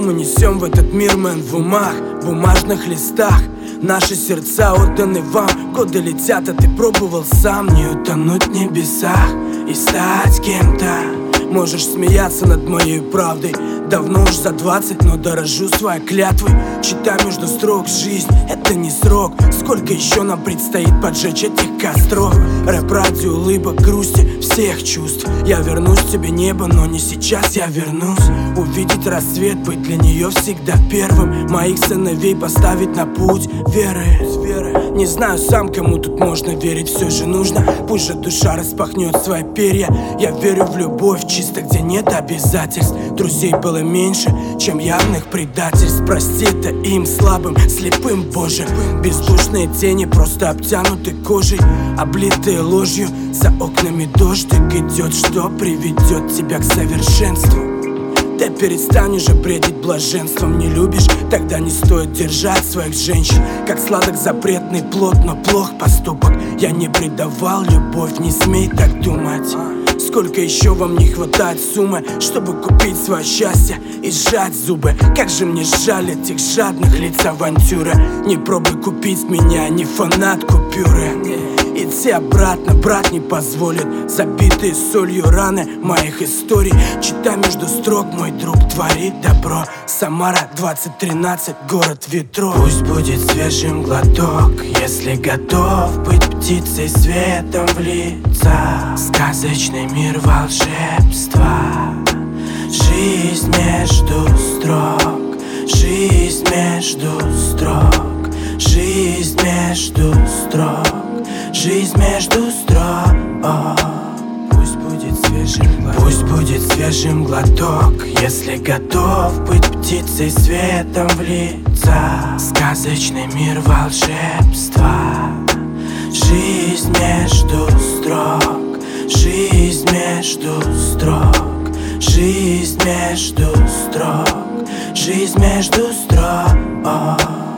мы несем в этот мир, мэн, в умах, бумажных листах. Наши сердца отданы вам. Годы летят, а ты пробовал сам не утонуть в небесах и стать кем-то. Можешь смеяться над моей правдой. Давно уж за 20, но дорожу своей клятвой. Читай между строк: жизнь — это не срок. Сколько еще нам предстоит поджечь этих костров? Рэп ради улыбок, грусти, всех чувств. Я вернусь к тебе, небо, но не сейчас я вернусь. Увидеть рассвет, быть для нее всегда первым. Моих сыновей поставить на путь веры. Не знаю сам, кому тут можно верить, все же нужно. Пусть же душа распахнет свои перья. Я верю в любовь чисто, где нет обязательств. Друзей было меньше, чем явных предательств. Прости это им, слабым, слепым, Боже. Бездушные тени просто обтянуты кожей, облитые ложью. За окнами дождик идет, что приведет тебя к совершенству. Ты перестань уже бредить блаженством. Не любишь? Тогда не стоит держать своих женщин. Как сладок запретный плод, но плох поступок. Я не предавал любовь, не смей так думать. Сколько еще вам не хватает суммы, чтобы купить свое счастье и сжать зубы? Как же мне жаль этих жадных лиц авантюры. Не пробуй купить меня, не фанат купюры. Идти обратно брат не позволит. Забитые солью раны моих историй. Читай между строк, мой друг творит добро. Самара, 2013, город ветров. Пусть будет свежим глоток, если готов быть птицей светом в лица. Сказочный мир волшебства. Жизнь между строк, жизнь между строк, жизнь между строк, жизнь между строк. Пусть будет свежим глоток, если готов быть птицей светом в лица. Сказочный мир волшебства. Жизнь между строк, жизнь между строк, жизнь между строк, жизнь между строк.